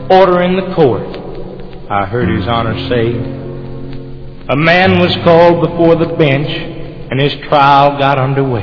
Order in the court, I heard His Honor say. A man was called before the bench, and his trial got underway.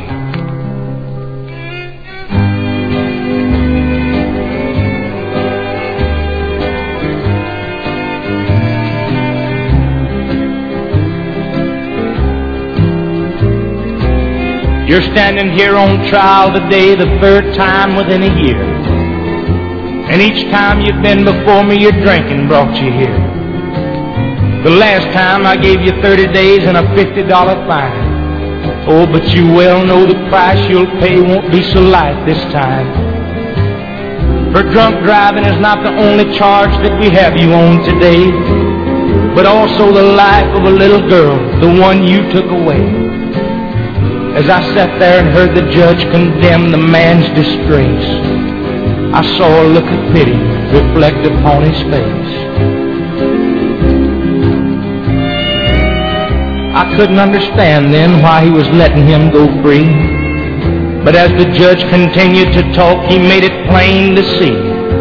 You're standing here on trial today, the third time within a year. And each time you've been before me, your drinking brought you here. The last time I gave you 30 days and a $50 fine. Oh, but you well know the price you'll pay won't be so light this time. For drunk driving is not the only charge that we have you on today, but also the life of a little girl, the one you took away. As I sat there and heard the judge condemn the man's disgrace, I saw a look of pity reflect upon his face. I couldn't understand then why he was letting him go free, but as the judge continued to talk, he made it plain to see.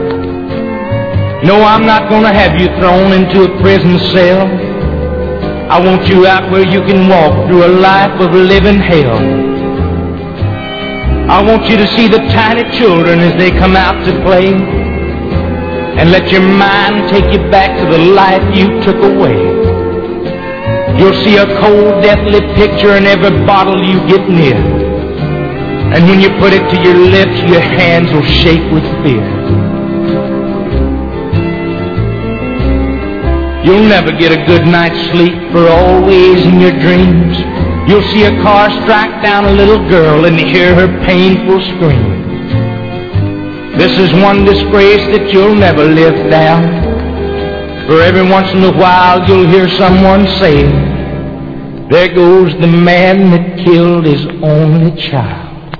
No, I'm not going to have you thrown into a prison cell. I want you out where you can walk through a life of living hell. I want you to see the tiny children as they come out to play, and let your mind take you back to the life you took away. You'll see a cold, deathly picture in every bottle you get near, and when you put it to your lips, your hands will shake with fear. You'll never get a good night's sleep, for always in your dreams you'll see a car strike down a little girl and hear her painful scream. This is one disgrace that you'll never live down, for every once in a while you'll hear someone say, there goes the man that killed his only child.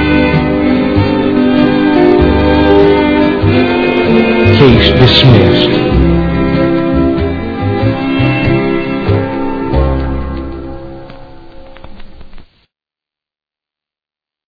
Case dismissed.